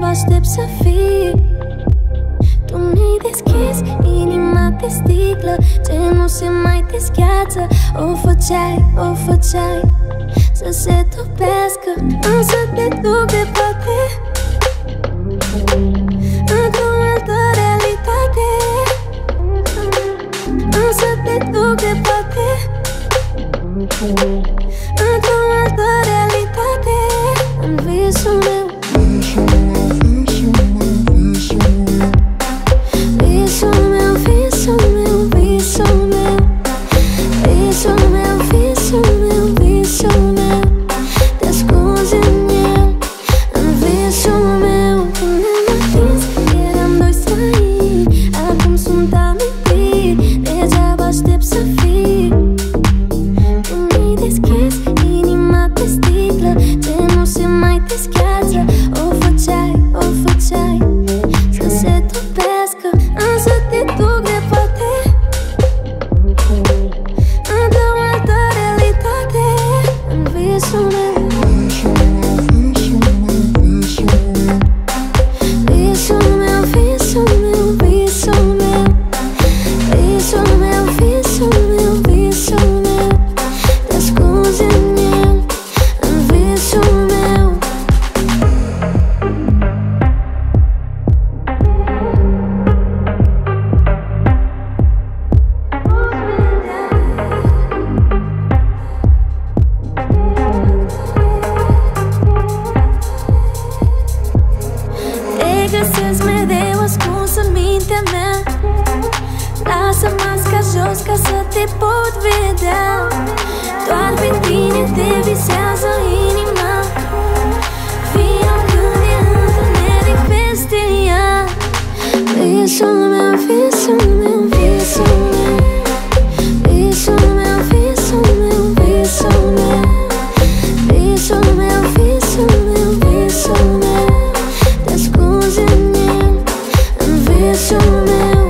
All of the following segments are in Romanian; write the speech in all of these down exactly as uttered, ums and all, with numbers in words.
aștept să fii. Tu mi-ai deschis inima de sticlă ce nu se mai desgheață. O făceai, o făceai să se topească, însă te duc departe într-o altă realitate. Însă te duc departe într-o altă realitate. În visul meu, visul meu, visul meu, visul meu, visul meu, visul meu, visul meu. Te ascunzi în el, în visul meu. Când ne-am atins, eram doi străini, acum sunt amintiri, degeaba aștept să fii. Tu mi-ai deschis inima de sticlă ce nu se mai desgheață. O făceai, o făceai să se topească, însă te duc departe într-o altă realitate. În visul meu, visul meu, visul meu, visul meu, visul meu, visul meu, visul meu. Te ascunzi în el, în visul meu. Te găsesc mereu ascuns în mintea mea. Lasă masca jos ca să te pot vedea. Doar pe tine te visează inima. Vino când e întuneric peste ea. Visul meu, visul meu, visul meu, visul meu, visul meu, visul meu, visul meu, visul meu, visul meu. Te ascunzi în el, în visul meu.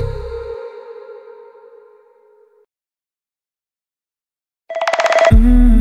Mm-hmm.